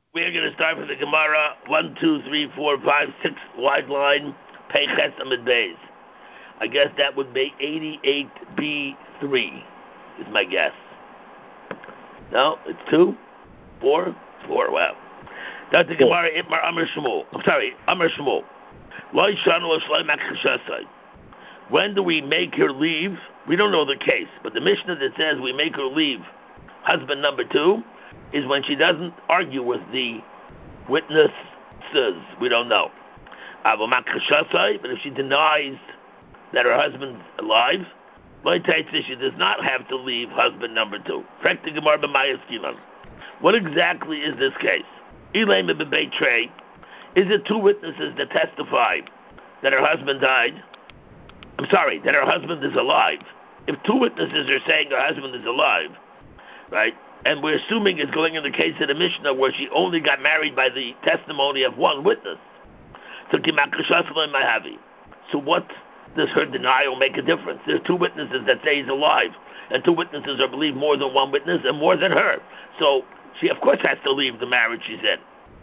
We're going to start with the Gemara, 1, 2, 3, 4, 5, 6, wide line, Peiches Amid Beis. I guess that would be 88B3, is my guess. No, it's 2, 4, 4, wow. That's the Gemara, Itmar Amr Shmuel. I'm sorry, Amr Shmuel. Loi Shanu Shloi Makashasai. When do we make her leave? We don't know the case, but the Mishnah that says we make her leave, husband number 2, is when she doesn't argue with the witnesses. We don't know. But if she denies that her husband's alive, she does not have to leave husband number 2. What exactly is this case? Is it 2 witnesses that testify that her husband died? I'm sorry, that her husband is alive. If 2 witnesses are saying her husband is alive, right, and we're assuming it's going in the case of the Mishnah where she only got married by the testimony of 1 witness. So what does her denial make a difference? There's 2 witnesses that say he's alive, and 2 witnesses are believed more than 1 witness and more than her. So she, of course, has to leave the marriage she's in.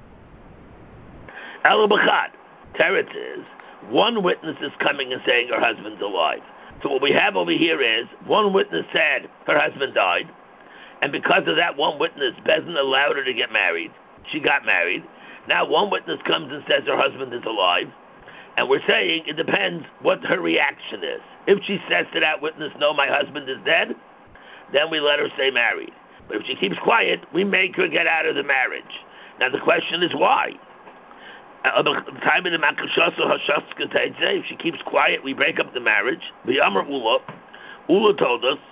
Elabachat, Teretz is, 1 witness is coming and saying her husband's alive. So what we have over here is 1 witness said her husband died, and because of that 1 witness, Bezin allowed her to get married. She got married. Now 1 witness comes and says her husband is alive, and we're saying it depends what her reaction is. If she says to that witness, no, my husband is dead, then we let her stay married. But if she keeps quiet, we make her get out of the marriage. Now the question is why? If she keeps quiet, we break up the marriage. Ula told us,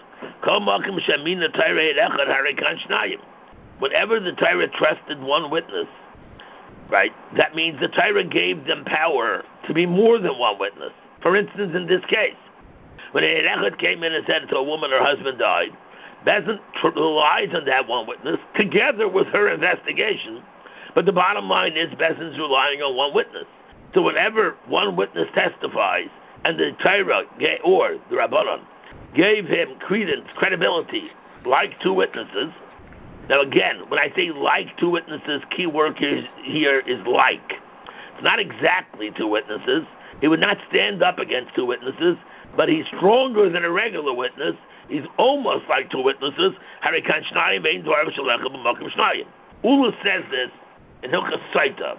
whenever the Torah trusted 1 witness, right, that means the Torah gave them power to be more than 1 witness. For instance, in this case, when an Echad came in and said to a woman her husband died, Bezin relies on that 1 witness together with her investigation. But the bottom line is Bezin's relying on 1 witness. So whenever 1 witness testifies, and the Torah, or the Rabbanon, gave him credibility, like 2 witnesses. Now again, when I say like 2 witnesses, key word here is like. It's not exactly 2 witnesses. He would not stand up against 2 witnesses, but he's stronger than a regular witness. He's almost like 2 witnesses. Ula says this in Hilchas Saita.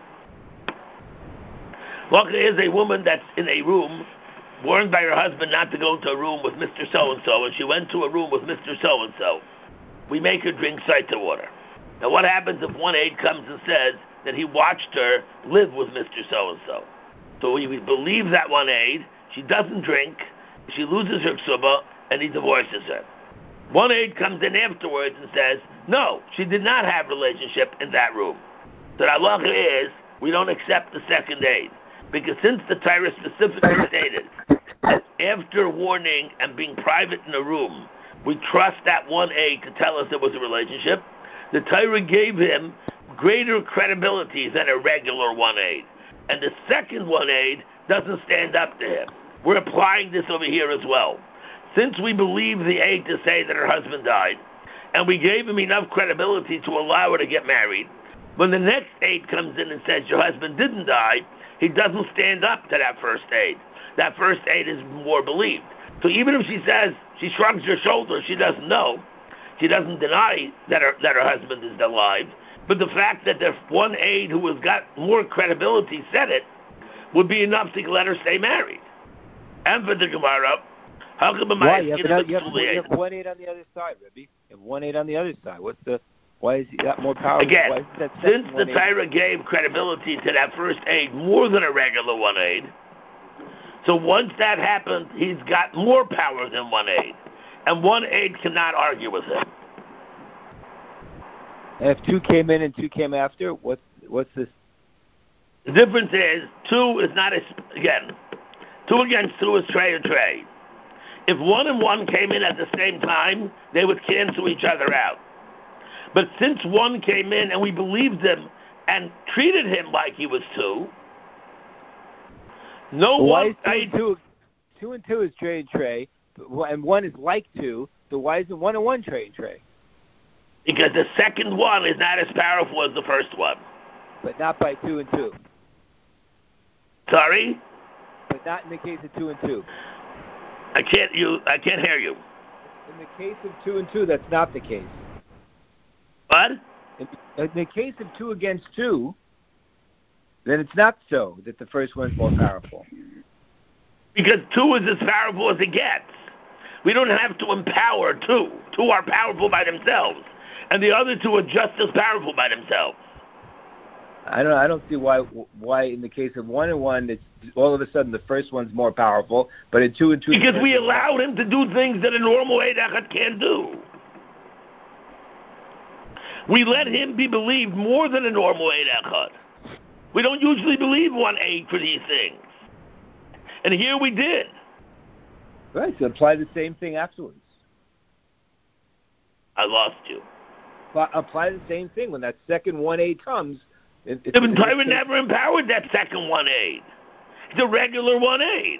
Look, is a woman that's in a room, warned by her husband not to go into a room with Mr. So-and-so, and she went to a room with Mr. So-and-so. We make her drink Saita water. Now what happens if 1 aide comes and says that he watched her live with Mr. So-and-so? So we believe that 1 aide, she doesn't drink, she loses her ksuba, and he divorces her. 1 aide comes in afterwards and says, no, she did not have relationship in that room. So the halacha is, we don't accept the 2nd aide. Because since the Torah specifically stated that after warning and being private in a room, we trust that 1 aide to tell us there was a relationship, the Torah gave him greater credibility than a regular 1 aide. And the second 1 aide doesn't stand up to him. We're applying this over here as well. Since we believe the aide to say that her husband died, and we gave him enough credibility to allow her to get married, when the next aide comes in and says your husband didn't die, he doesn't stand up to that first aide. That first aide is more believed. So even if she says, she shrugs her shoulders, she doesn't know, she doesn't deny that her husband is alive, but the fact that there's 1 aide who has got more credibility said it, would be enough to let her stay married. And for the Gemara, how come you have 1 aide on the other side, Rebbe? You have 1 aide on the other side. Why is he got more power? Again, since the Torah gave credibility to that first aide more than a regular 1 aide, so once that happened, he's got more power than 1 aide. And 1 aide cannot argue with him. And if 2 came in and 2 came after, what's this? The difference is 2 is not, 2 against 2 is tray or tray. If 1 and 1 came in at the same time, they would cancel each other out. But since 1 came in and we believed him and treated him like he was 2, no one... Why is 2 and 2 is tray and tray, and 1 is like 2, so why isn't 1 and 1 tray and tray? Because the second one is not as powerful as the first one. But not by 2 and 2. Sorry? But not in the case of 2 and 2. I can't hear you. In the case of 2 and 2, that's not the case. What? In the case of 2 against 2, then it's not so that the first one's more powerful. Because 2 is as powerful as it gets. We don't have to empower 2. 2 are powerful by themselves. And the other 2 are just as powerful by themselves. I don't see why in the case of 1 and 1, it's all of a sudden the first one's more powerful, but in 2 and 2... Because we allowed him to do things that a normal Eid Echad can't do. We let him be believed more than a normal Eid Echad. We don't usually believe 1 Eid for these things. And here we did. Right, so apply the same thing afterwards. I lost you. Apply the same thing when that second 1 Eid comes. The Torah never empowered that second 1 Eid. It's a regular 1 Eid.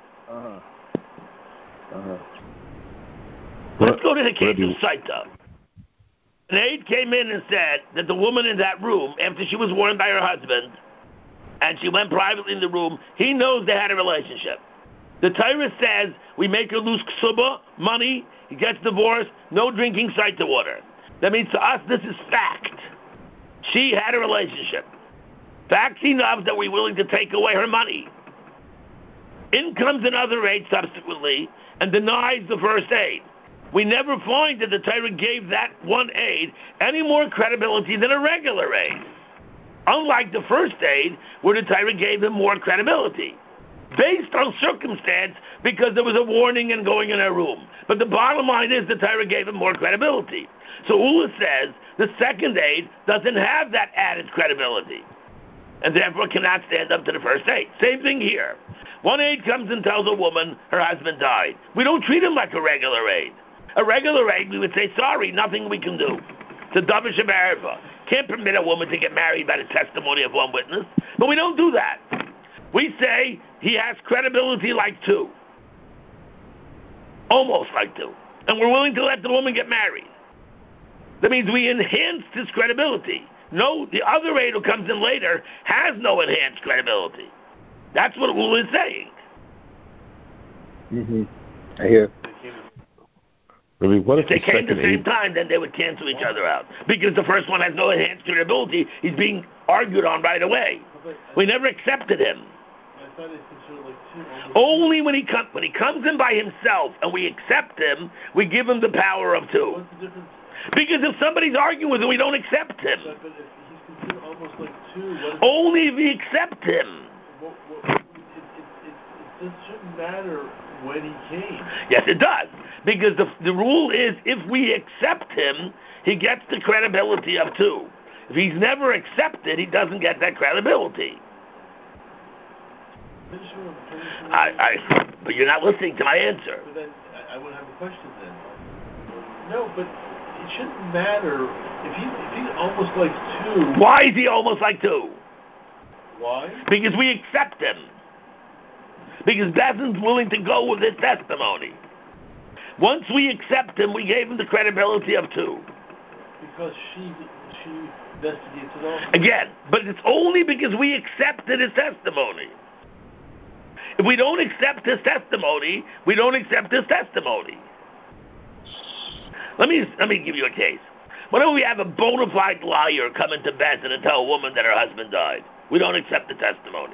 Let's go to the case of Saita. An aide came in and said that the woman in that room, after she was warned by her husband, and she went privately in the room, he knows they had a relationship. The Torah says we make her lose ksuba, money, he gets divorced, no drinking Saita water. That means to us this is fact. She had a relationship. Facts enough that we're willing to take away her money. In comes another aide subsequently and denies the first aid. We never find that the Torah gave that 1 aid any more credibility than a regular aid. Unlike the first aid, where the Torah gave him more credibility. Based on circumstance, because there was a warning and going in a room. But the bottom line is the Torah gave him more credibility. So Ula says the second aid doesn't have that added credibility, and therefore cannot stand up to the first aid. Same thing here. 1 aid comes and tells a woman her husband died. We don't treat him like a regular aid. A regular aid, we would say, sorry, nothing we can do. It's a davar shebe'erva. Can't permit a woman to get married by the testimony of 1 witness. But we don't do that. We say he has credibility like 2. Almost like 2. And we're willing to let the woman get married. That means we enhanced his credibility. No, the other aid who comes in later has no enhanced credibility. That's what Ula is saying. I hear. Really, what if they came at the same time, then they would cancel each other out. Because the first one has no enhanced credibility, he's being argued on right away. We never accepted him. I thought it considered like 2. Only when he comes in by himself and we accept him, we give him the power of 2. What's the difference? Because if somebody's arguing with him, we don't accept him. But if he's considered almost like 2, only if we accept him. It shouldn't matter when he came. Yes, it does. Because the rule is if we accept him, he gets the credibility of 2. If he's never accepted, he doesn't get that credibility. But you're not listening to my answer. But then I would have a question then. No, but it shouldn't matter if he's almost like 2. Why is he almost like 2? Why? Because we accept him. Because Bezin's willing to go with his testimony. Once we accept him, we gave him the credibility of 2. Because she investigates it all. Again, but it's only because we accepted his testimony. If we don't accept his testimony, we don't accept his testimony. Let me give you a case. Whenever we have a bona fide liar come into Bezin and tell a woman that her husband died, we don't accept the testimony.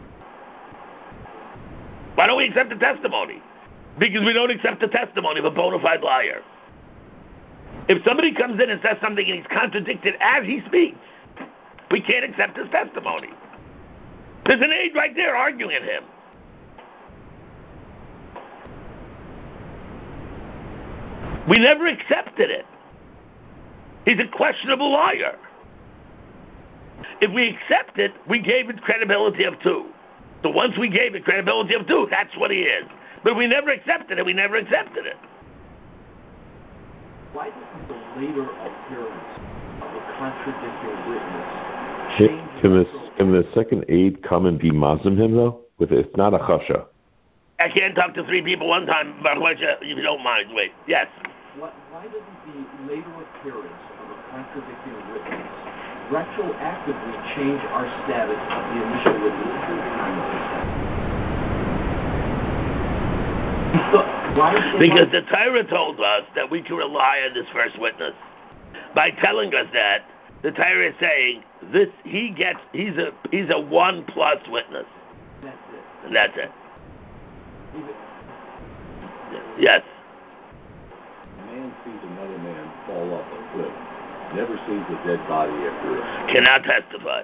Why don't we accept the testimony? Because we don't accept the testimony of a bona fide liar. If somebody comes in and says something and he's contradicted as he speaks, we can't accept his testimony. There's an aide right there arguing him. We never accepted it. He's a questionable liar. If we accept it, we gave it credibility of 2. So once we gave it credibility of 2, that's what he is. But we never accepted it. We never accepted it. Why doesn't the later appearance of a contradicting witness Can the second aide come and be mazim him though? It's not a chasha. I can't talk to 3 people one time, but if you don't mind, wait. Yes. Why doesn't the later appearance contradicting a witness retroactively change our status of the initial witness at the time of his Because the Torah told us that we can rely on this first witness. By telling us that, the Torah is saying he's a 1+ witness. That's it. And that's it. Yes. A man sees another man fall off a cliff. Never sees a dead body after it. Cannot testify.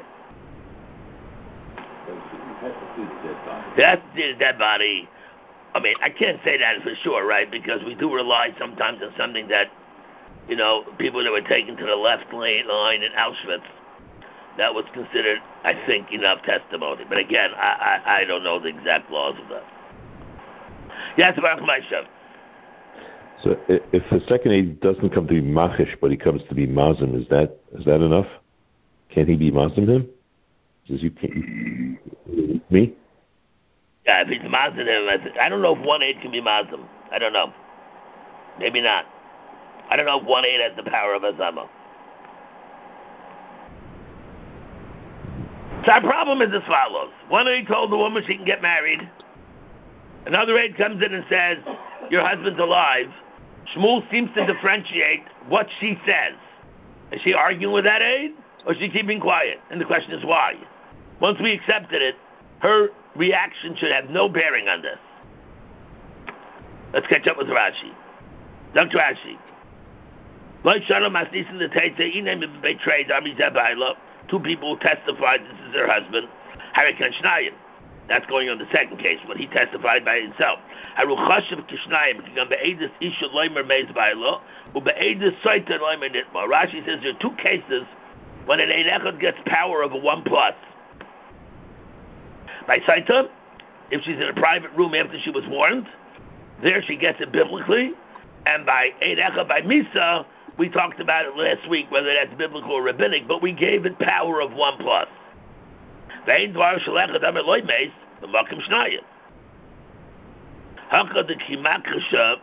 He has to see the dead body. He has to see the dead body. I mean, I can't say that for sure, right? Because we do rely sometimes on something that, people that were taken to the left line in Auschwitz, that was considered, I think, enough testimony. But again, I don't know the exact laws of that. Yes, Baruch Maishav. So if the second aid doesn't come to be machish, but he comes to be mazim, is that enough? Can he be mazim him? Says you can't. Me? Yeah, if he's mazim him, I don't know if 1/8 can be mazim. I don't know. Maybe not. I don't know if 1/8 has the power of azama. So our problem is as follows. 1/8 told the woman she can get married. Another 8 comes in and says, your husband's alive. Shmuel seems to differentiate what she says. Is she arguing with that 8? Or is she keeping quiet? And the question is why? Once we accepted it, her reaction should have no bearing on this. Let's catch up with Rashi. Dr. Rashi. Two people testified this is their husband. That's going on the second case, when he testified by himself. Rashi says there are 2 cases when an Ein Echad gets power of a 1+. By Saita, if she's in a private room after she was warned, there she gets it biblically. And by Ein Echad, by Misa, we talked about it last week, whether that's biblical or rabbinic, but we gave it power of 1+. Vein dvar shalechad amar loy meis v'makim shnayim. Hakad the kimakasha.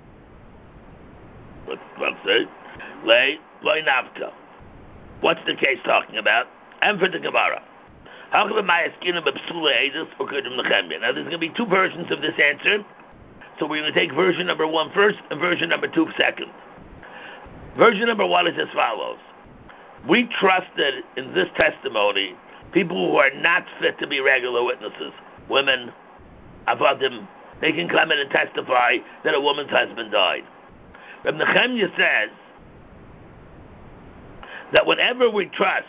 Let's say lay loy navka. What's the case talking about? And for the Gemara. Hakad the mayaskina b'psula edus or kudim nechemia. Now there's going to be 2 versions of this answer, so we're going to take version number 1 first and version number 2 second. Version number 1 is as follows. We trusted in this testimony people who are not fit to be regular witnesses, women, avadim, they can come in and testify that a woman's husband died. Reb Nechemia says that whenever we trust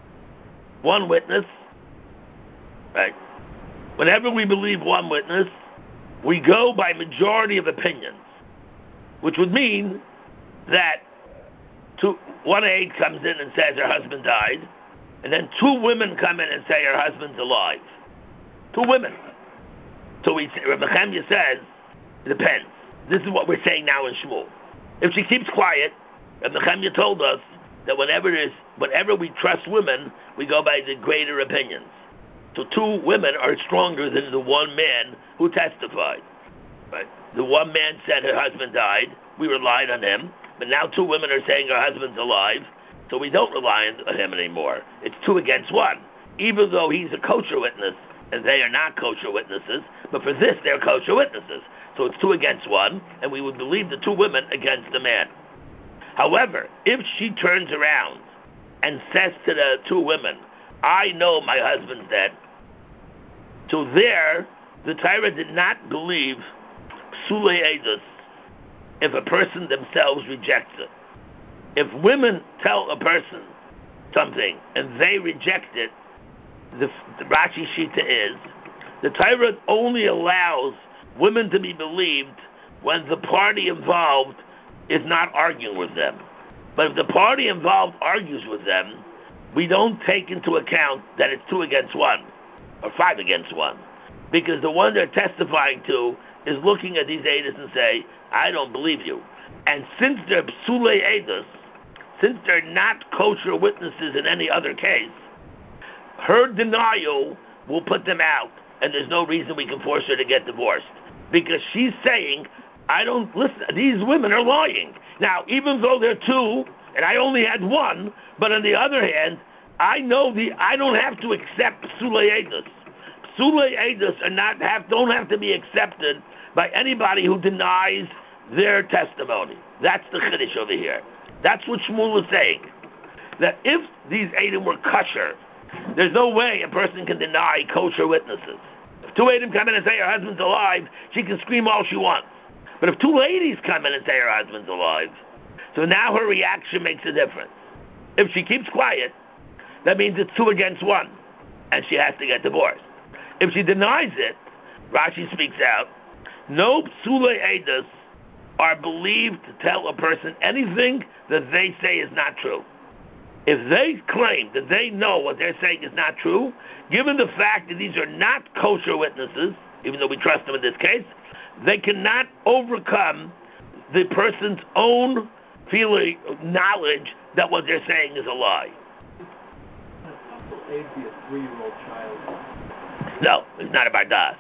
one witness, right, whenever we believe one witness, we go by majority of opinions, which would mean that 1/8 comes in and says her husband died, and then 2 women come in and say her husband's alive. 2 women. So Rabbi Nechemia says, it depends. This is what we're saying now in Shmuel. If she keeps quiet, Rabbi Nechemia told us that whenever we trust women, we go by the greater opinions. So 2 women are stronger than the 1 man who testified. Right? The 1 man said her husband died. We relied on him. But now 2 women are saying her husband's alive. So we don't rely on him anymore. It's 2 against 1. Even though he's a kosher witness, and they are not kosher witnesses, but for this, they're kosher witnesses. So it's 2 against 1, and we would believe the 2 women against the man. However, if she turns around and says to the 2 women, I know my husband's dead, so there, the Torah did not believe psulei edus if a person themselves rejects it. If women tell a person something and they reject it, the Rashi Shita is, the Torah only allows women to be believed when the party involved is not arguing with them. But if the party involved argues with them, we don't take into account that it's 2 against 1 or 5 against 1, because the one they're testifying to is looking at these edus and say, I don't believe you. And since they're psulei edus, since they're not kosher witnesses in any other case, her denial will put them out, and there's no reason we can force her to get divorced, because she's saying, I don't listen, these women are lying. Now, even though they're 2 and I only had one, but on the other hand, I don't have to accept Psulei Eidos. Psulei Eidos don't have to be accepted by anybody who denies their testimony. That's the Chiddush over here. That's what Shmuel is saying. That if these Eidim were kosher, there's no way a person can deny kosher witnesses. If two Eidim come in and say her husband's alive, she can scream all she wants. But if two ladies come in and say her husband's alive, so now her reaction makes a difference. If she keeps quiet, that means it's 2 against 1, and she has to get divorced. If she denies it, Rashi speaks out, no Psulei Eidos are believed to tell a person anything that they say is not true. If they claim that they know what they're saying is not true, given the fact that these are not kosher witnesses, even though we trust them in this case, they cannot overcome the person's own feeling, knowledge that what they're saying is a lie. Can be a 3-year-old child? No, it's not about das.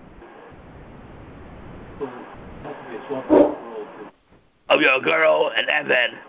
So it has to be a 12-year-old. Oh, you're a girl, an Evan,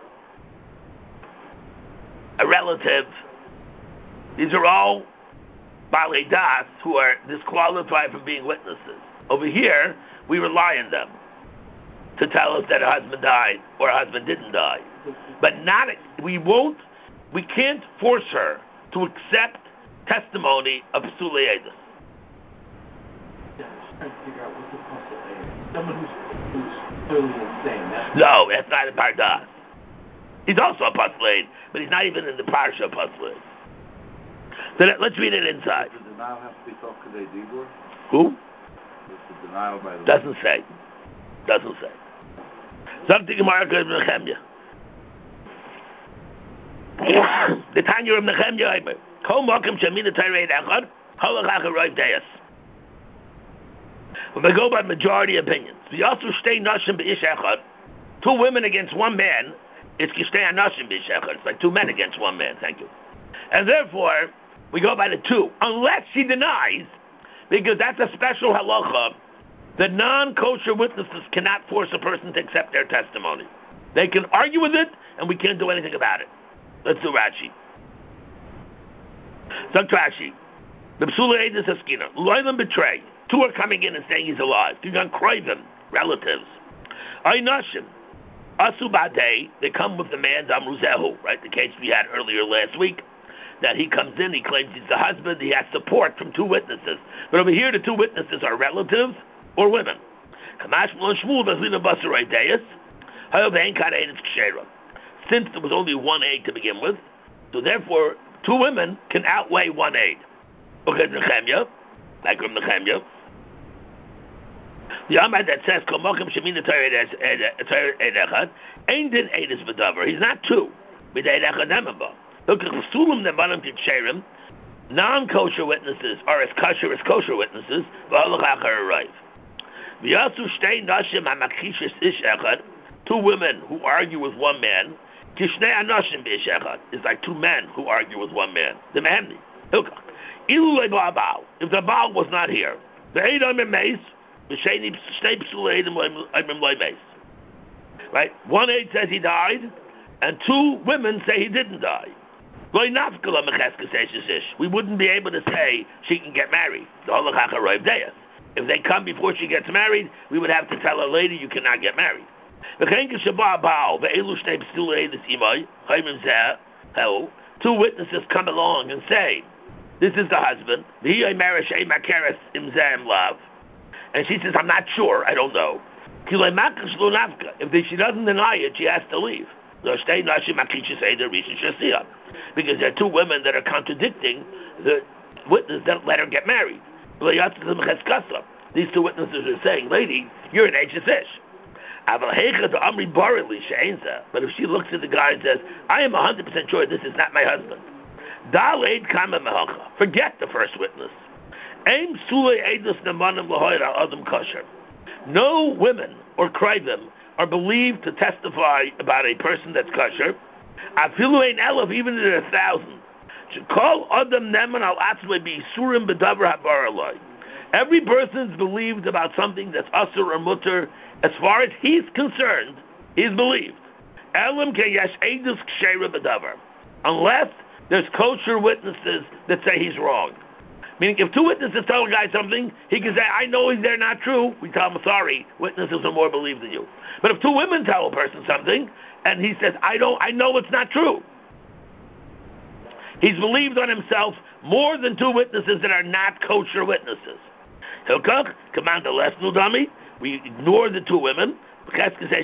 a relative. These are all Balei Das who are disqualified from being witnesses. Over here, we rely on them to tell us that her husband died or her husband didn't die. But we can't force her to accept testimony of Psulei Eidos. Yeah, I'm just trying to figure out what's the puzzle there. Someone who's clearly insane. No, that's not a Pardas. He's also a Psulei, but he's not even in the Parsha of Psulei. So let's read it inside. Does the denial have to be talking to Dibur? Who? Is the denial by the Doesn't say. Something Gemara goes to Nehemiah. The Tanya of Nehemiah, Kol Mokim Shemina Torah Echad, Halachach Roiv Deis. When we go by majority opinions, we also stay Nashim B'ish Echad, 2 women against 1 man, it's Kishtei Nashim B'ish Echad. It's like 2 men against 1 man, thank you. And therefore, we go by the 2, unless she denies, because that's a special halacha, that non-kosher witnesses cannot force a person to accept their testimony. They can argue with it, and we can't do anything about it. Let's do Rashi. So Rashi, the Psulei Eidos Haskina, Loilam betray. 2 are coming in and saying he's alive. Kigan Kroivim, relatives. Aynashim, Asu Badei, they come with the man's Amruzehu, right? The case we had earlier last week, that he comes in, he claims he's the husband, he has support from 2 witnesses. But over here, the 2 witnesses are relatives or women. Kamash Malon Shmuel, Vaslina Basarei Deis, Hayo Vein Kareid Kshera. Since there was only 1 aid to begin with, so therefore 2 women can outweigh 1 aid. Okay, Nehemiah, like from Nehemiah. The Amad that says Komokim Shemina Torah Echad, Ein Din Eidus V'Davar. He's not 2. B'Dei Echad Nemaba. Look at Sulam Nemanim Tiksherim. Non-kosher witnesses are as kosher witnesses. V'Halachach Harayiv. V'Yasu Shtei Nashim HaMakishis Ish Echad. 2 women who argue with 1 man. Kishnei Anashim B'ish Echad. It's like 2 men who argue with 1 man. The Mehemni. Look, Ilulei Ba'al. If the Baal was not here, the Eidam Emeis. Right? 1 aid says he died, and 2 women say he didn't die. We wouldn't be able to say she can get married. If they come before she gets married, we would have to tell her lady you cannot get married. 2 witnesses come along and say, this is the husband. And she says, I'm not sure, I don't know. If she doesn't deny it, she has to leave. Because there are 2 women that are contradicting the witness that let her get married. These 2 witnesses are saying, lady, you're an H fish. But if she looks at the guy and says, I am 100% sure this is not my husband. Forget the first witness. No women or krivim are believed to testify about a person that's kosher. Even if there are 1,000. Every person is believed about something that's asur or mutter. As far as he's concerned, he's believed. Elam keyesh edus ksheira b'davar. Unless there's kosher witnesses that say he's wrong. Meaning, if two witnesses tell a guy something, he can say, I know they're not true. We tell him, sorry, witnesses are more believed than you. But if two women tell a person something, and he says, I know it's not true. He's believed on himself more than two witnesses that are not kosher witnesses. Hilkach, command the less nudami. We ignore the two women. We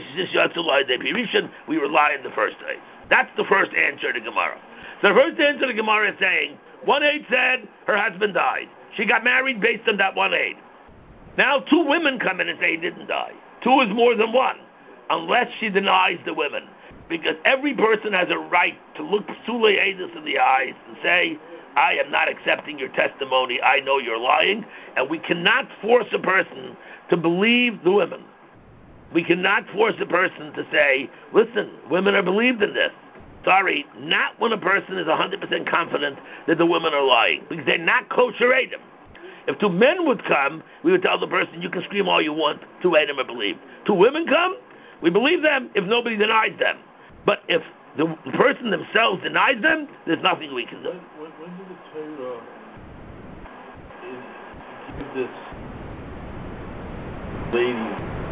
rely on the first case. That's the first answer to Gemara. So the first answer to Gemara is saying, 1-8 said her husband died. She got married based on that 1-8. Now two women come in and say he didn't die. Two is more than one, unless she denies the women. Because every person has a right to look Psule Edus in the eyes and say, I am not accepting your testimony, I know you're lying, and we cannot force a person to believe the women. We cannot force a person to say, listen, women are believed in this. Sorry, not when a person is 100% confident that the women are lying, because they're not kosher Edom. If two men would come, we would tell the person, you can scream all you want, two Edom are believed. Two women come, we believe them if nobody denies them. But if the person themselves denies them, there's nothing we can do. When did the Torah give this lady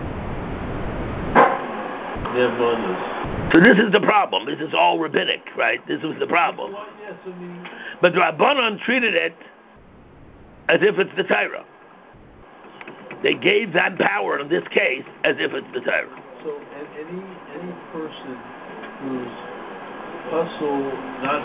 Nevanas? So this is the problem. This is all rabbinic, right? This was the problem. Well, yes, I mean, But the Rabbanon treated it as if it's the Torah. They gave that power in this case as if it's the Torah. so any person who's hustle not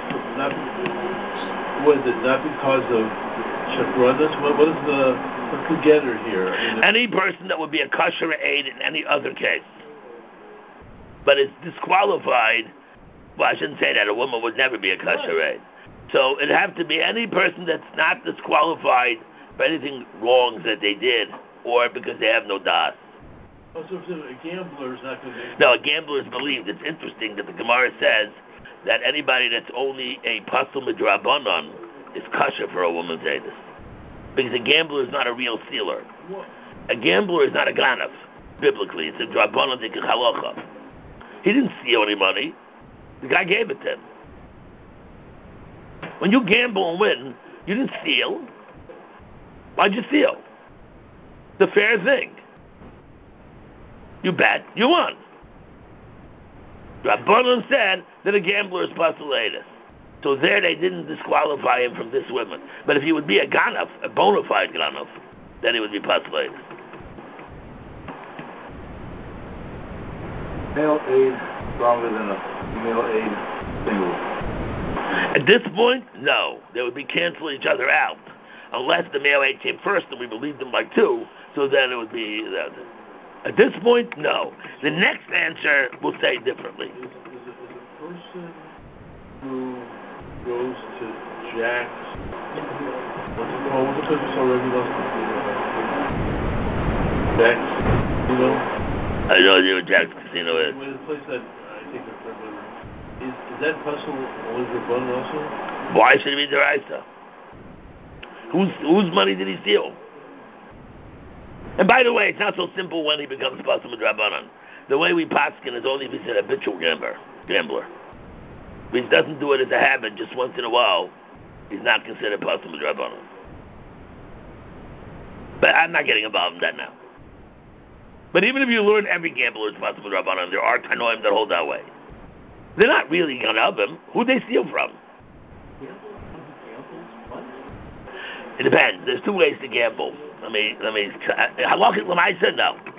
because of shapranas, what's the getter here? I mean, Any person that would be a kosher aid in any other case, but is disqualified. Well, I shouldn't say that. A woman would never be a kosher aid. So it'd have to be any person that's not disqualified for anything wrong that they did, or because they have no das. so if a gambler is not going to be... No, a gambler is believed. It's interesting that the Gemara says that anybody that's only a pasul midrabanan is kosher for a woman's edus. Because a gambler is not a real stealer. What? A gambler is not a ganav, biblically. It's a drabanan de halacha. He didn't steal any money. The guy gave it to him. When you gamble and win, you didn't steal. Why'd you steal? The fair thing. You bet, you won. Rabbanon said that a gambler is pasul edus. So there they didn't disqualify him from this woman. But if he would be a ganav, a bona fide ganav, then he would be pasul edus. Male aid stronger than a female aid single. At this point, no. They would be canceling each other out. Unless the male aid came first and we believed them like two, so then it would be... At this point, no. The next answer will say differently. Is a person who goes to Jack's, what's it called? What's the place we saw Rebbe last night? Jack's, you know? I know what Jack's Casino is. Well, the place that I think is that puzzle always Rabbanan also? Why should it be deraisa? Whose money did he steal? And by the way, it's not so simple when he becomes pasul midrabanan. The way we paskin is only if he's an habitual gambler. If he doesn't do it as a habit just once in a while, he's not considered pasul midrabanan. But I'm not getting involved in that now. But even if you learn every gambler is pasul midrabanan, there are tanoim that hold that way. They're not really going to help him. Who'd they steal from? It depends. There's two ways to gamble. Let me. Halakhic l'maisa, no. I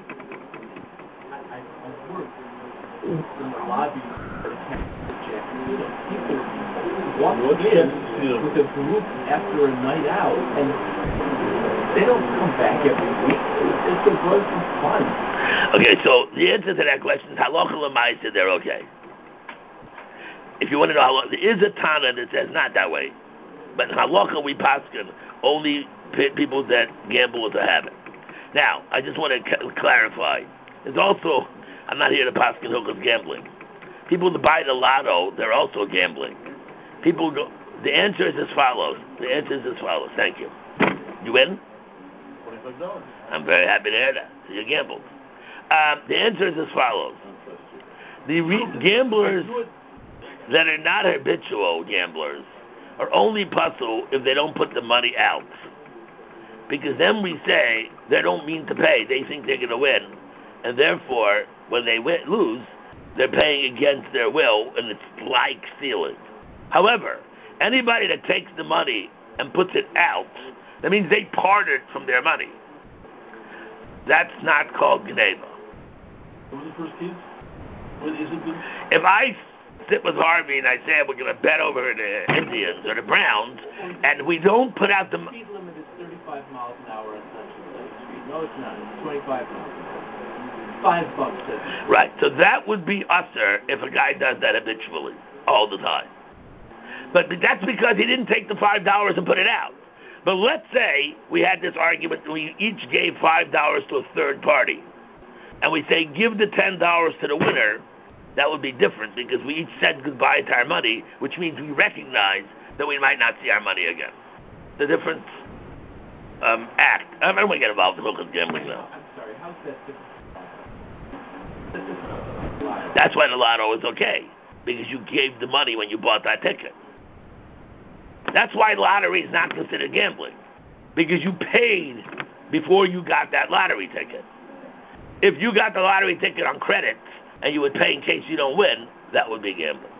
work in the lobby for Jack. People walk in with a group after a night out, and they don't come back every week. It's a bunch of fun. Okay, so the answer to that question is halakhic l'maisa, they're okay. If you want to know halakha, there is a Tana that says not that way. But in halakha we paskin only people that gamble with a habit. Now, I just want to clarify. There's also, I'm not here to paskin hookahs gambling. People that buy the lotto, they're also gambling. People go. The answer is as follows. Thank you. You in? $25. I'm very happy to hear that. So you gambled. The answer is as follows. Gamblers that are not habitual gamblers are only puzzle if they don't put the money out. Because then we say they don't mean to pay. They think they're going to win. And therefore, when they lose, they're paying against their will, and it's like stealing. However, anybody that takes the money and puts it out, that means they parted from their money. That's not called Gneva. What was the first case? What is it? If I sit with Harvey and I say we're going to bet over the Indians or the Browns, and we don't put out the... Speed limit is 35 miles an hour on Central Lake Street. No, it's not. It's 25 miles an hour. $5. Right, so that would be usher if a guy does that habitually, all the time. But that's because he didn't take the $5 and put it out. But let's say we had this argument, we each gave $5 to a third party. And we say, give the $10 to the winner. That would be different because we each said goodbye to our money, which means we recognize that we might not see our money again. The different act. I don't want to get involved in local gambling now. I'm sorry, how's that different? That's why the lotto is okay, because you gave the money when you bought that ticket. That's why lottery is not considered gambling, because you paid before you got that lottery ticket. If you got the lottery ticket on credit and you would pay in case you don't win, that would be gambling.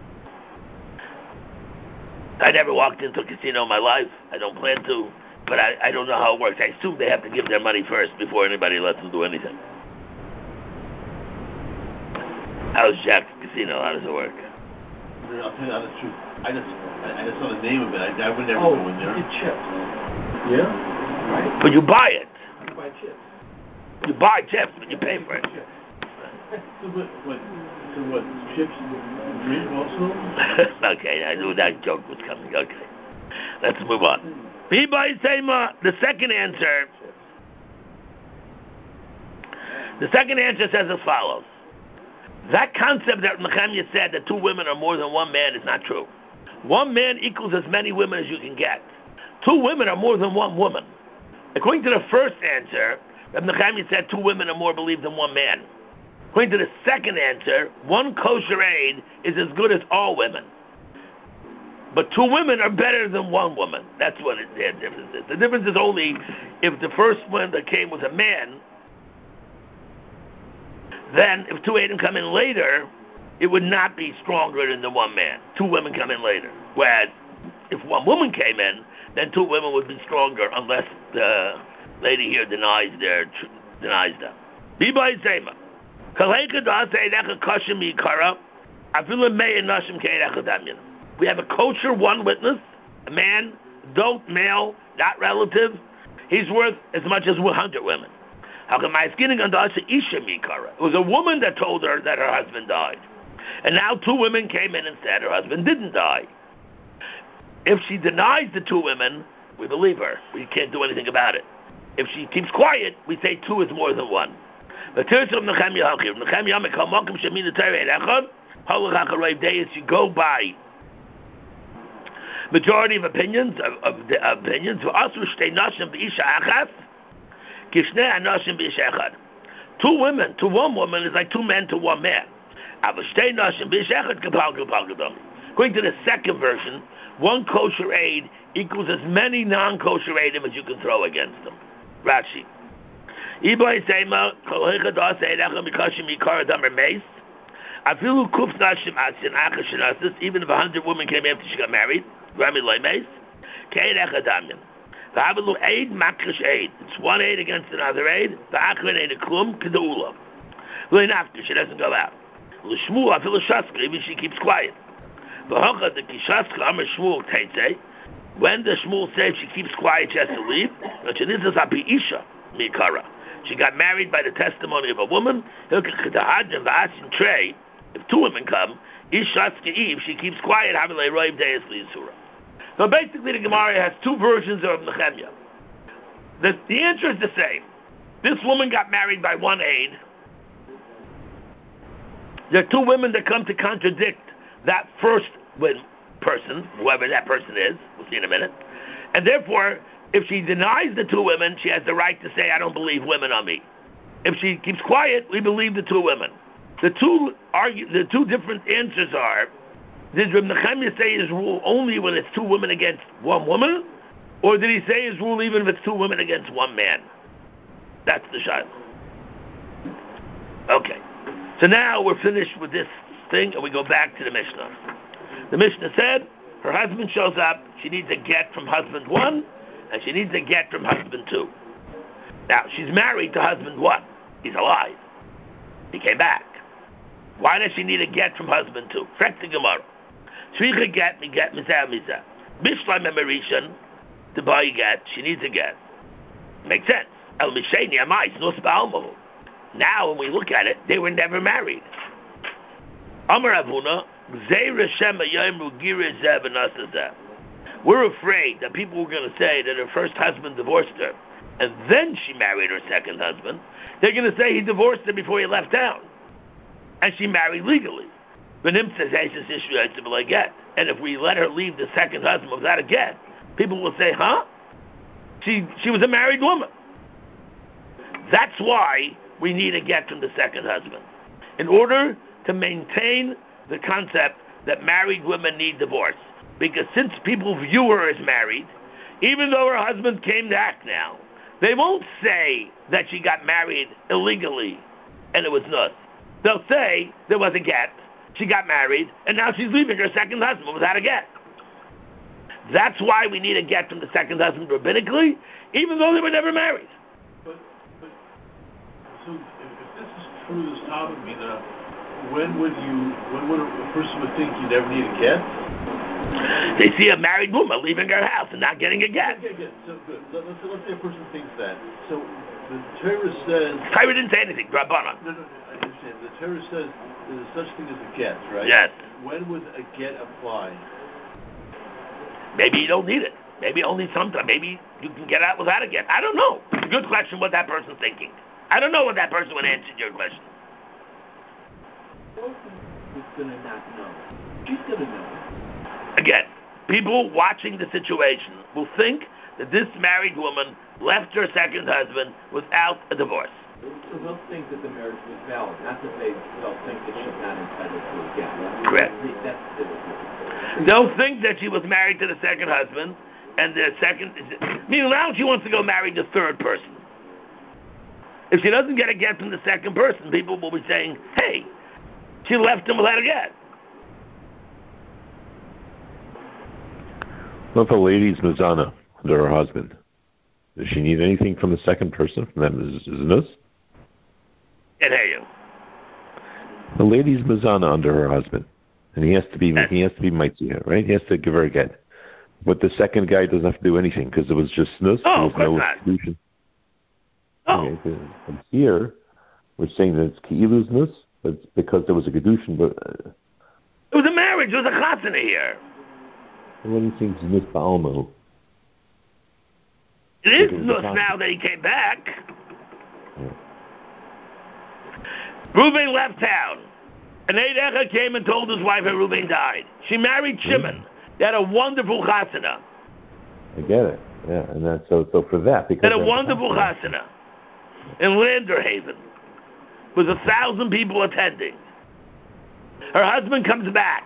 I never walked into a casino in my life. I don't plan to, but I don't know how it works. I assume they have to give their money first before anybody lets them do anything. How's Jack's Casino? How does it work? I'll tell you the truth. I just saw the name of it. I would never go in there. You get chips. Yeah? Right? But you buy it. You buy chips. You buy chips, but you pay for it. So what, chips drink also? Okay, I knew that joke was coming. Okay. Let's move on. The second answer. The second answer says as follows. That concept that Nehemiah said that two women are more than one man is not true. One man equals as many women as you can get. Two women are more than one woman. According to the first answer, Nehemiah said two women are more believed than one man. According to the second answer, one kosher aid is as good as all women. But two women are better than one woman. That's what the difference is. The difference is only if the first one that came was a man. Then, if two Aiden come in later, it would not be stronger than the one man. Two women come in later. Whereas, if one woman came in, then two women would be stronger unless the lady here denies them. We have a kosher one witness, a man, adult, male, not relative. He's worth as much as 100 women. It was a woman that told her that her husband died. And now two women came in and said her husband didn't die. If she denies the two women, we believe her. We can't do anything about it. If she keeps quiet, we say two is more than one. You go by majority of opinions. Two women to one woman is like two men to one man. According to the second version, one kosher aid equals as many non-kosher aidim as you can throw against them. Rashi. Even if 100 women came after she got married, it's one aid against another aid. She doesn't go out. Even she keeps quiet. When the Shmuel says she keeps quiet, she has to leave. She got married by the testimony of a woman. If two women come, she keeps quiet. So basically the Gemara has two versions of Nehemiah. The answer is the same. This woman got married by one aid. There are two women that come to contradict that first person, whoever that person is. We'll see in a minute. And therefore, if she denies the two women, she has the right to say, I don't believe women on me. If she keeps quiet, we believe the two women. The two different answers are: did Reb Nechemia say his rule only when it's two women against one woman, or did he say his rule even if it's two women against one man? That's the shayla. Okay, so now we're finished with this thing, and we go back to the Mishnah. The Mishnah said her husband shows up. She needs a get from husband 1, and she needs a get from husband 2. Now she's married to husband 1. He's alive. He came back. Why does she need a get from husband 2? Frek the Gemara. Shricha get me get mizah mizah. Bishlam emerishan to buy a get. She needs a get. Makes sense. El misheni amais nos ba'almo. Now when we look at it, they were never married. Amar Avuna gzeira shema yomru gira zeh v'nasa zeh. We're afraid that people were going to say that her first husband divorced her, and then she married her second husband. They're going to say he divorced her before he left town, and she married legally. And if we let her leave the second husband without a get, people will say, huh? She was a married woman. That's why we need a get from the second husband, in order to maintain the concept that married women need divorce. Because since people view her as married, even though her husband came back now, they won't say that she got married illegally and it was nus. They'll say there was a get, she got married, and now she's leaving her second husband without a get. That's why we need a get from the second husband rabbinically, even though they were never married. So if this is true, this topic, Mina, when would a person would think you never need a get? They see a married woman leaving her house and not getting a get. Okay, so good. Let's say a person thinks that. So the Torah says... Torah didn't say anything, Drabbana. No, I understand. The Torah says there's such thing as a get, right? Yes. When would a get apply? Maybe you don't need it. Maybe only sometimes. Maybe you can get out without a get. I don't know. It's a good question what that person's thinking. I don't know what that person would answer your question. She's going to not know. She's going to know. Again, people watching the situation will think that this married woman left her second husband without a divorce. So they'll think that the marriage was valid, not that they'll think that she's not entitled to a get. Correct. They'll think that she was married to the second husband, and the second... Meanwhile, she wants to go marry the third person. If she doesn't get a get from the second person, people will be saying, hey, she left him without a get. What if a lady's mizana under her husband? Does she need anything from the second person, from that miznus? Can't hear you. The lady's mizana under her husband, and he has to be mitzvah, right? He has to give her a get. But the second guy doesn't have to do anything because it was just snus. Oh, of course not. Solution. Oh. Okay, and here we're saying that it's ki'ilu snus, but it's because there was a kedushin. But it was a marriage. It was a chasana here. What do you think is snus ba'almo? It is snus now that he came back. Yeah. Reuben left town. And Eidecha came and told his wife that Reuben died. She married Shimon. They had a wonderful chasana. I get it. Yeah, and that's so for that because they had a wonderful chasana in Landerhaven with 1,000 people attending. Her husband comes back.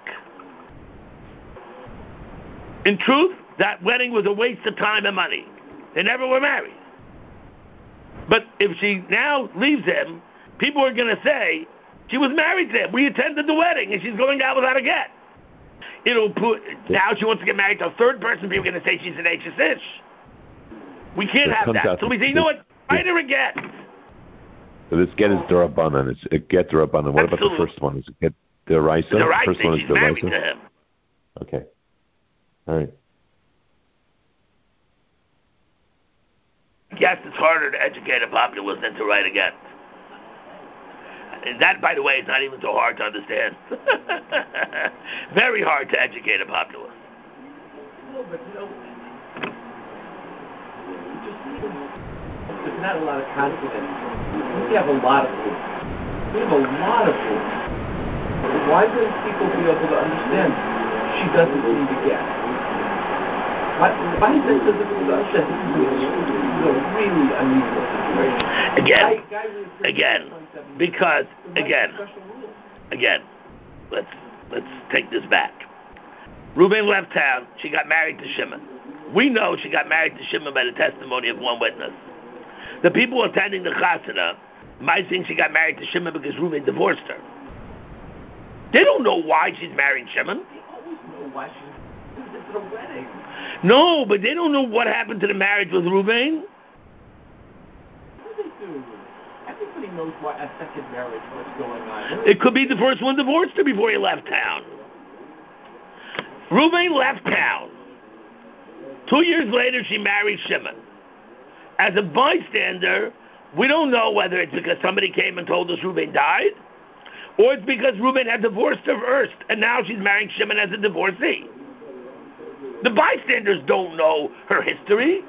In truth, that wedding was a waste of time and money. They never were married. But if she now leaves him, people are going to say, she was married to him. We attended the wedding, and she's going out without a get. Now she wants to get married to a third person, people are going to say she's an HSH. We can't have that. So we say, you know what? Write her a get. So this get is Durabanan. It's a get Durabanan. What about the first one? Is it get Deraisa? The first one is she's married to him. Okay. All right. I guess it's harder to educate a populace than to write a get. And that, by the way, is not even so hard to understand. Very hard to educate a populace. No, but there's not a lot of confidence. We have a lot of rules. Why wouldn't people be able to understand she doesn't need to get? Why is this a difficult to understand? This is a really unusual situation. Again, because again, let's take this back. Reuben left town. She got married to Shimon. We know she got married to Shimon by the testimony of one witness. The people attending the chasana might think she got married to Shimon because Reuben divorced her. They don't know why she's marrying Shimon. They always know why she's at a wedding. No, but they don't know what happened to the marriage with Reuben. What do they do? Everybody knows why a second marriage, what's going on. It could be the first one divorced her before he left town. Reuben left town. 2 years later, she married Shimon. As a bystander, we don't know whether it's because somebody came and told us Reuben died, or it's because Reuben had divorced her first, and now she's marrying Shimon as a divorcee. The bystanders don't know her history.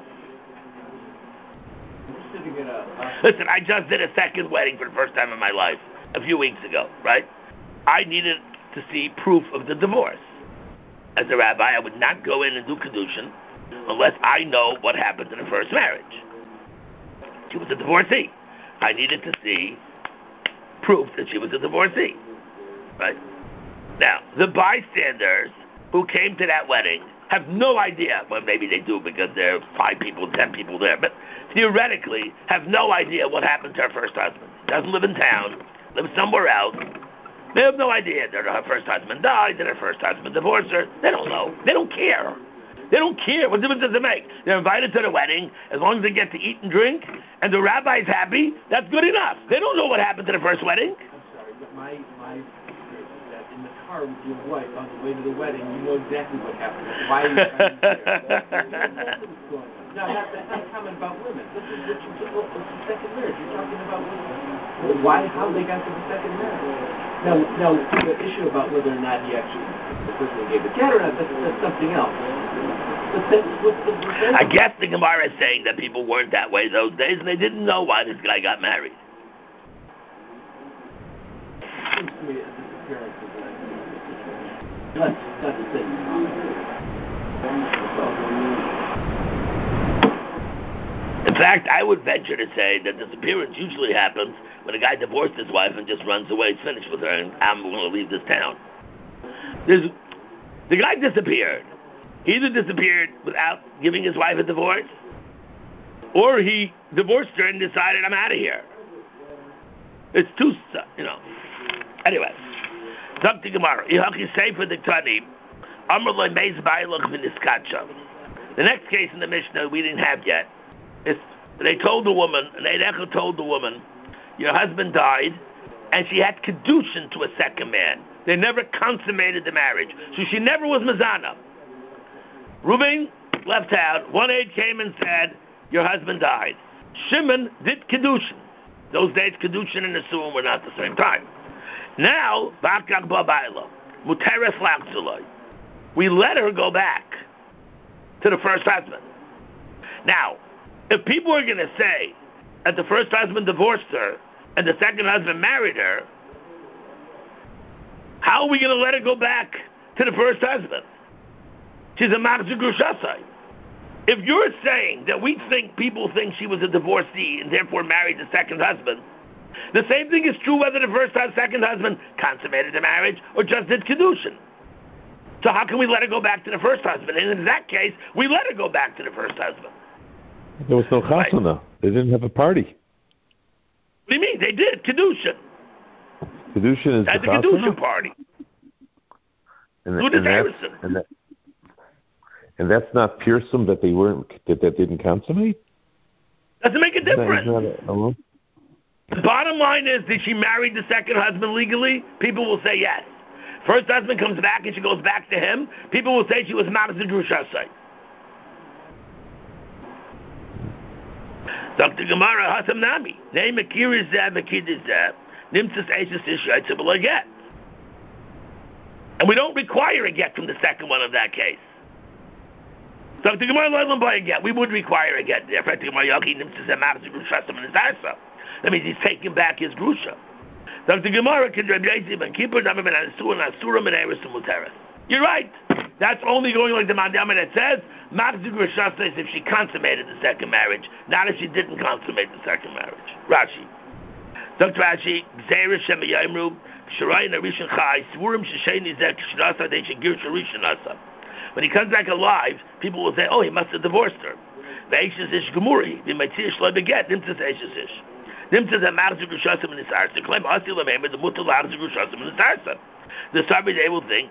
Listen, I just did a second wedding for the first time in my life a few weeks ago, right? I needed to see proof of the divorce. As a rabbi, I would not go in and do Kedushin unless I know what happened in the first marriage. She was a divorcee. I needed to see proof that she was a divorcee, right? Now, the bystanders who came to that wedding have no idea. Well, maybe they do because there are 5 people, 10 people there, but theoretically have no idea what happened to her first husband. Doesn't live in town, lives somewhere else. They have no idea that her first husband died, that her first husband divorced her. They don't know. They don't care. They don't care. What difference does it make? They're invited to the wedding. As long as they get to eat and drink, and the rabbi's happy, that's good enough. They don't know what happened to the first wedding. I'm sorry, but my experience is that in the car with your wife on the way to the wedding, you know exactly what happened. Why are you trying to care? Now, that's not a comment about women. This is what the second marriage. You're talking about how they got to the second marriage. Now, the issue about whether or not the person who gave the get or not, that's something else. But that's what's the I guess the Gemara is saying that people weren't that way those days, and they didn't know why this guy got married. Seems to me a disappearance is not the same. In fact, I would venture to say that disappearance usually happens when a guy divorced his wife and just runs away, he's finished with her, and I'm going to leave this town. The guy disappeared. He either disappeared without giving his wife a divorce, or he divorced her and decided, I'm out of here. It's too, Anyway, Dr. Gemara, the next case in the Mishnah we didn't have yet is they told the woman, and Eidecha told the woman, your husband died, and she had kedushin to a second man. They never consummated the marriage, so she never was mezana. Reuben left out. One aide came and said, your husband died. Shimon did kedushin. Those days, kedushin and nesuim were not at the same time. Now, we let her go back to the first husband. Now, if people are going to say that the first husband divorced her and the second husband married her, how are we going to let her go back to the first husband? She's a machzor grushasai. If you're saying that people think she was a divorcee and therefore married the second husband, the same thing is true whether the second husband consummated the marriage or just did kedushin. So how can we let her go back to the first husband? And in that case, we let her go back to the first husband. There was no chasana. Right. They didn't have a party. What do you mean? They did kedushin. Kedushin is at the kedushin party. And that's not Pearson that that didn't consummate? Doesn't make a difference. The bottom line is, did she marry the second husband legally? People will say yes. First husband comes back and she goes back to him. People will say she was machzor grushasai. Dr. Gemara Hasam Nami. Name Akira Zeb Akida Zeb. Nimtzas Eishas Ishai Tzibala get. And we don't require a get from the second one of that case. Dr. Gemara Leilam by a get. We would require a get there. That means he's taking back his grusha. Dr. Gemara can You're right. That's only going like the mandama that says machzor grushasai if she consummated the second marriage, not if she didn't consummate the second marriage. Rashi. Dr. Rashi, Gzeira Shema Yomru, When he comes back alive, people will say, oh, he must have divorced her. The Sabri, they will think,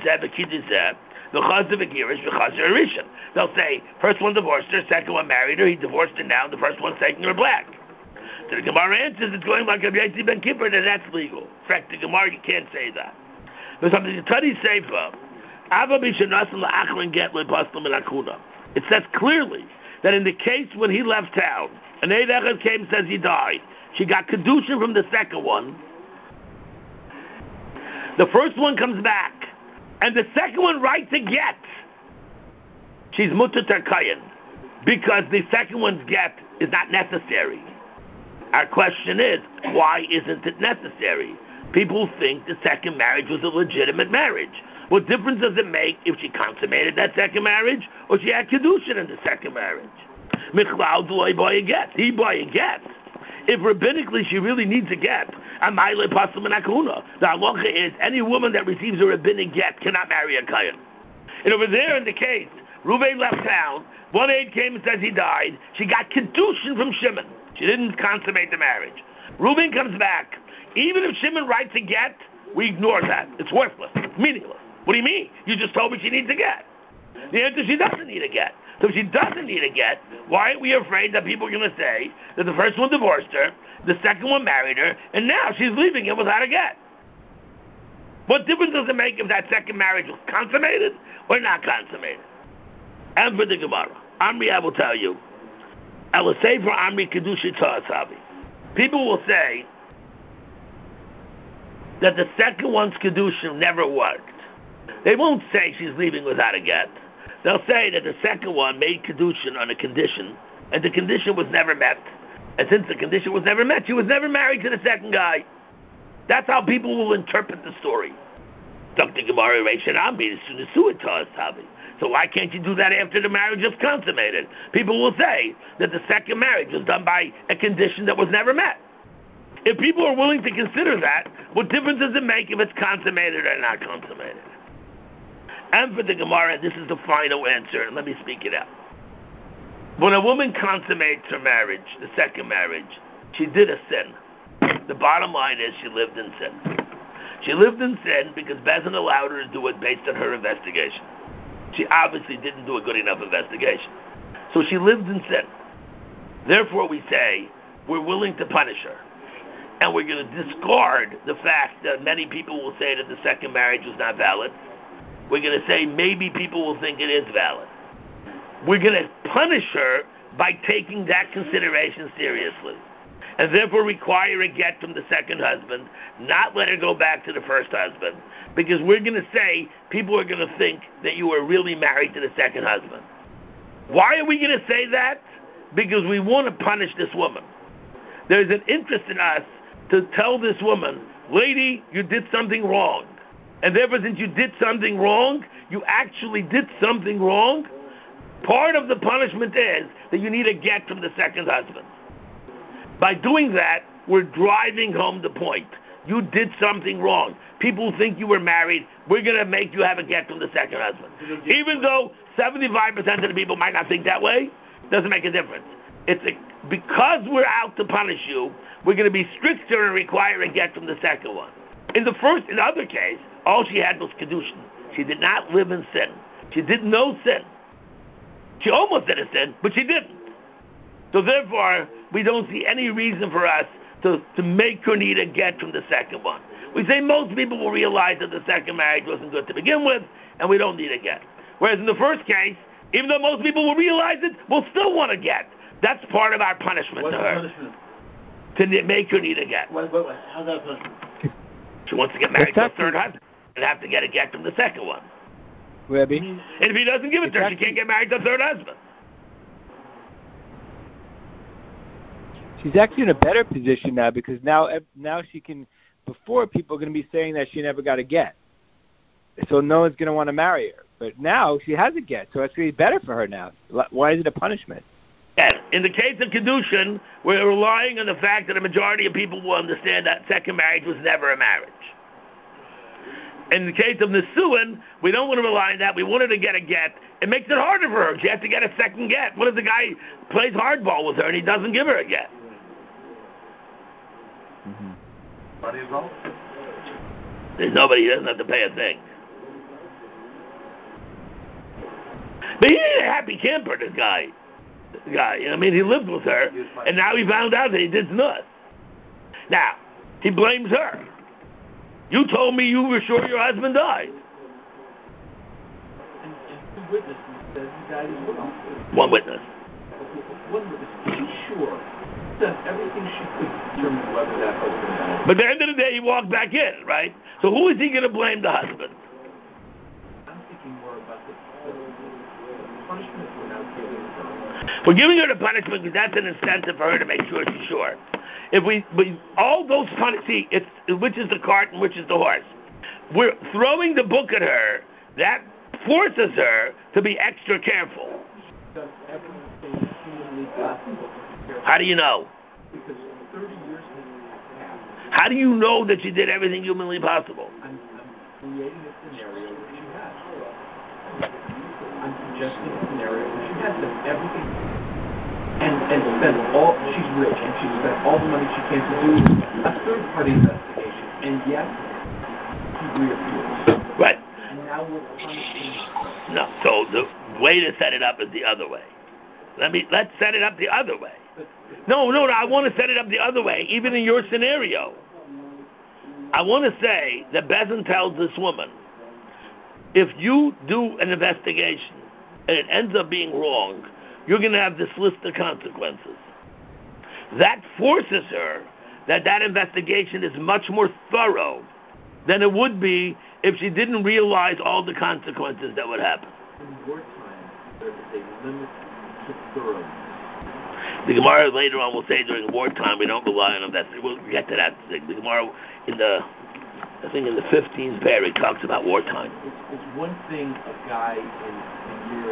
they'll say, first one divorced her, second one married her, he divorced her now, the first one's taking her back. So the Gemara answers, it's going like a Yossi ben Kippur, then that's legal. In fact, the Gemara, you can't say that. But something to study Sefer, it says clearly that in the case when he left town, an Eid Echad came and says he died, she got Kedushin from the second one, the first one comes back, and the second one writes a get, she's mutter terkayin, because the second one's get is not necessary. Our question is, why isn't it necessary? People think the second marriage was a legitimate marriage. What difference does it make if she consummated that second marriage or she had Kedushin in the second marriage? Michlal d'loy boy a get. He boy a get. If rabbinically she really needs a get, the halacha is any woman that receives a rabbinic get cannot marry a kayan. And over there in the case, Reuven left town, one aide came and says he died, she got Kedushin from Shimon. She didn't consummate the marriage. Reuben comes back. Even if Shimon writes a get, we ignore that. It's worthless. It's meaningless. What do you mean? You just told me she needs a get. The answer is she doesn't need a get. So if she doesn't need a get, why aren't we afraid that people are going to say that the first one divorced her, the second one married her, and now she's leaving him without a get? What difference does it make if that second marriage was consummated or not consummated? And for the Gemara, Amri, I will tell you, I will say for Amri Kedushi Ta'asavi. People will say that the second one's Kedushin never worked. They won't say she's leaving without a get. They'll say that the second one made Kedushin on a condition, and the condition was never met. And since the condition was never met, she was never married to the second guy. That's how people will interpret the story. Dr. Gemara Reish and Amri is to the suit Ta'asavi. So why can't you do that after the marriage is consummated? People will say that the second marriage was done by a condition that was never met. If people are willing to consider that, what difference does it make if it's consummated or not consummated? And for the Gemara, this is the final answer, and let me speak it out. When a woman consummates her marriage, the second marriage, she did a sin. The bottom line is she lived in sin. She lived in sin because Bezin allowed her to do it based on her investigation. She obviously didn't do a good enough investigation. So she lived in sin. Therefore, we say we're willing to punish her. And we're going to discard the fact that many people will say that the second marriage was not valid. We're going to say maybe people will think it is valid. We're going to punish her by taking that consideration seriously. And therefore require a get from the second husband, not let her go back to the first husband. Because we're going to say people are going to think that you were really married to the second husband. Why are we going to say that? Because we want to punish this woman. There's an interest in us to tell this woman, lady, you did something wrong. And therefore, since you did something wrong, you actually did something wrong. Part of the punishment is that you need a get from the second husband. By doing that, we're driving home the point. You did something wrong. People think you were married. We're going to make you have a get from the second husband. Even though 75% of the people might not think that way, doesn't make a difference. Because we're out to punish you, we're going to be stricter and require a get from the second one. In the other case, all she had was Kedushin. She did not live in sin. She did no sin. She almost did a sin, but she didn't. So therefore, we don't see any reason for us to make her need a get from the second one. We say most people will realize that the second marriage wasn't good to begin with, and we don't need a get. Whereas in the first case, even though most people will realize it, we'll still want a get. That's part of our punishment to her. Punishment? To make her need a get. How's that punishment? She wants to get married to a third husband and have to get a get from the second one. Rebbe? And if he doesn't give it to her, she can't get married to a third husband. She's actually in a better position now because now she can. Before, people are going to be saying that she never got a get, so no one's going to want to marry her. But now she has a get, so it's going to be better for her now. Why is it a punishment? Yeah. In the case of Kedushin, we're relying on the fact that a majority of people will understand that second marriage was never a marriage. In the case of Nisuin, we don't want to rely on that. We want her to get a get. It makes it harder for her. She has to get a second get. What if the guy plays hardball with her and he doesn't give her a get? There's nobody, he doesn't have to pay a thing. But he ain't a happy camper, this guy. I mean, he lived with her, and now he found out that he did nuts. Now, he blames her. You told me you were sure your husband died. And two witnesses said he died as well. One witness. One witness, she's sure. Done everything she could to determine whether that husband died. But at the end of the day, he walked back in, right? So who is he going to blame? The husband? I'm thinking more about the punishment we're now giving her. We're giving her the punishment because that's an incentive for her to make sure she's sure. If we all those see, it's which is the cart and which is the horse. We're throwing the book at her. That forces her to be extra careful. Does everything humanly possible to be careful. How do you know? Because 30 years has passed. How do you know that she did everything humanly possible? I'm creating a scenario where she has. I'm suggesting a scenario where she has done everything and spent all, she's rich and she spent all the money she can to do a third-party investigation, and yet he reappears. Right. And now we're punishing her. No. So the way to set it up is the other way. Let's set it up the other way. No, I want to set it up the other way, even in your scenario. I want to say that Bezin tells this woman, if you do an investigation and it ends up being wrong, you're going to have this list of consequences. That forces her that investigation is much more thorough than it would be if she didn't realize all the consequences that would happen. In wartime, there is a limit to thoroughness. The Gemara later on will say during wartime we don't rely on investigation. We'll get to that thing. The Gemara in the 15th parak talks about wartime. It's one thing a guy in the year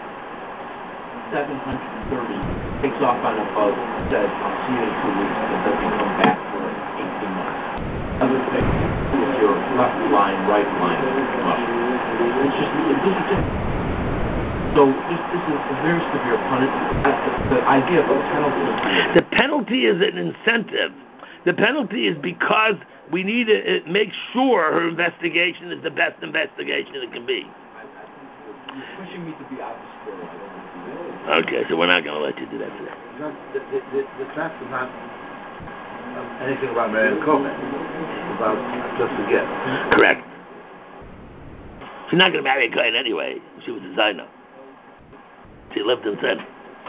730 takes off on a boat and says, I'll see you in 2 weeks, and doesn't come back for 18 months. Other thing is your left line, right line. It's just different. So this is a very severe punishment. The idea of a penalty. The penalty is an incentive. The penalty is because we need to make sure her investigation is the best investigation it can be. You're pushing me to be out of the story. I don't want to do that. Okay, so we're not going to let you do that today. The fact is not anything about Marian Kovac. It's about just a gift. Correct. She's not going to marry a Kohen anyway. She was a Zaina. She lived in sin.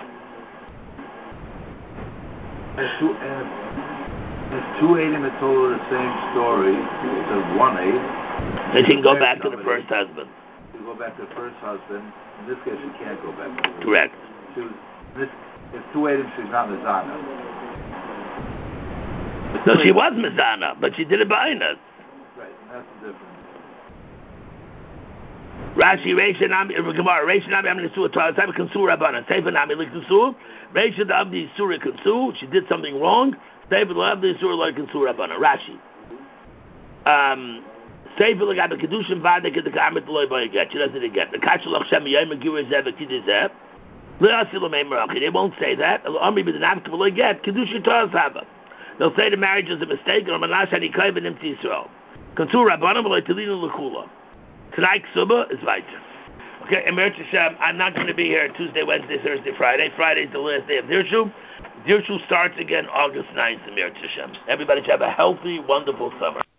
There's two Eidim that told her the same story. There's one Eid. And she can go back to the first husband. She can go back to the first husband. In this case, she can't go back to the first. Correct. If two Eidim, she's not Mizana. No, she was Mizana, but she did it behind us. Right, that's the difference. Rashi, Reisha Nami, Gemara, Reisha Nami, I'm going to sue a Torah, Sefer Kansur Rabbanan, Sefer Nami, Lik Kansur, Reisha Nami, Surah Kansur, she did something wrong, Sefer Nami, Surah Like Kansur Rabbanan, Rashi. Sefer Lagabe Kedushim Vadek, the Karmet Loy Boy Get, she doesn't get. The Kachalach Shem Yom Megura Zev, Kidizeh, Le'asilamei Merachi, they won't say that, Ami B'Danav Loy Get, Kedushin Torah Saba. They'll say the marriage is a mistake, and Manash Ani Kai Benim Tisrael. Kansur Rabbanan, Loy Telina L'Chula. Tonight, Suba is weiter. Okay, Emerich Hashem, I'm not going to be here Tuesday, Wednesday, Thursday, Friday. Friday's the last day of Dirshu. Dirshu starts again August 9th, Emerich Hashem. Everybody should have a healthy, wonderful summer.